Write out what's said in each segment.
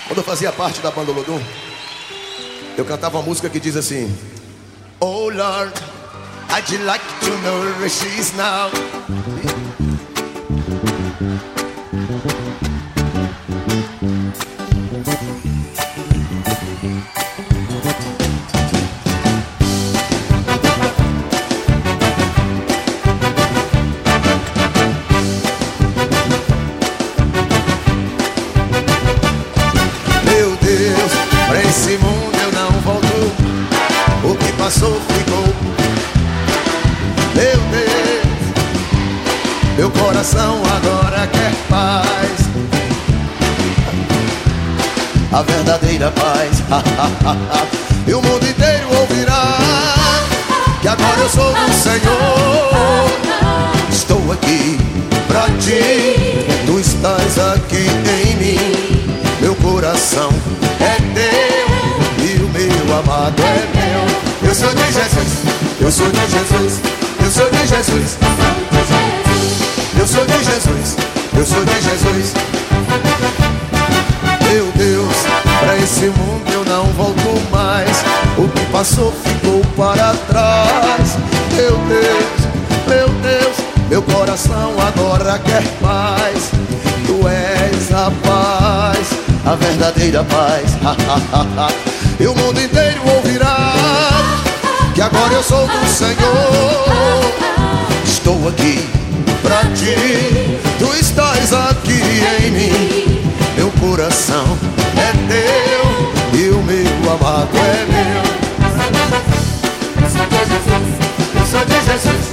Quando eu fazia parte da banda Olodum, eu cantava uma música que diz assim: Oh Lord, I'd like to know where she is now. Meu Deus, pra esse mundo eu não volto. O que passou ficou. Meu Deus, meu coração agora quer paz, a verdadeira paz. E o mundo inteiro ouvirá que agora eu sou do Senhor. Estou aqui pra ti, tu estás aqui em mim. Meu coração é teu e o meu amado é meu. Eu sou de Jesus, eu sou de Jesus, eu sou de Jesus, eu sou de Jesus, eu sou de Jesus. Meu Deus, pra esse mundo eu não volto mais. O que passou ficou para trás. Meu Deus, meu coração agora quer paz. Tu és a paz, a verdadeira paz. E o mundo inteiro ouvirá que agora eu sou do Senhor. Estou aqui pra ti, tu estás aqui em mim. Meu coração é teu e o meu amado é meu. Eu sou de Jesus, eu sou de Jesus,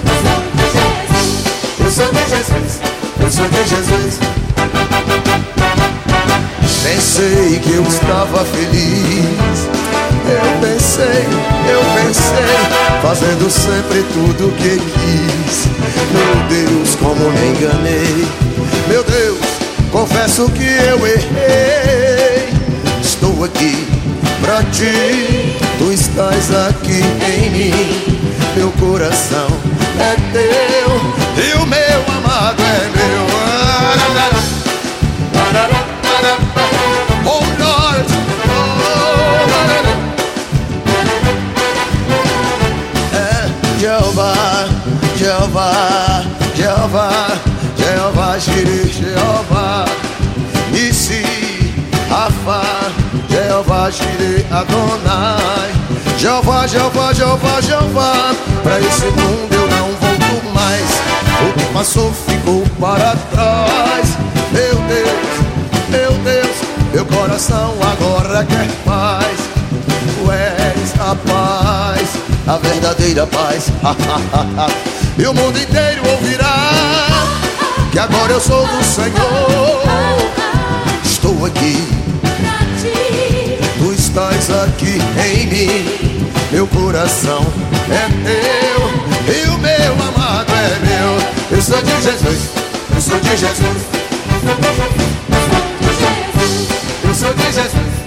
eu sou de Jesus, eu sou de Jesus. Pensei que eu estava feliz. Eu pensei, fazendo sempre tudo que quis. Meu Deus, como me enganei. Meu Deus, confesso que eu errei. Estou aqui pra ti, tu estás aqui em mim. Meu coração é teu e o meu amado é meu. Oh Lord, Jeová, Jeová, Jeová, Jeová, Jireh, Jeová, Nissi, Rafa, Jeová, Jireh, Adonai. Jeová, Jeová, Jeová, Jeová, pra esse mundo eu não volto mais. O que passou ficou para trás. Meu Deus, meu coração agora quer paz. Tu és a paz, a verdadeira paz. E o mundo inteiro ouvirá que agora eu sou do Senhor. Estou aqui, tu estás aqui em mim. Meu coração é teu e o meu amado é meu. Eu sou de Jesus, eu sou de Jesus, eu sou de Jesus.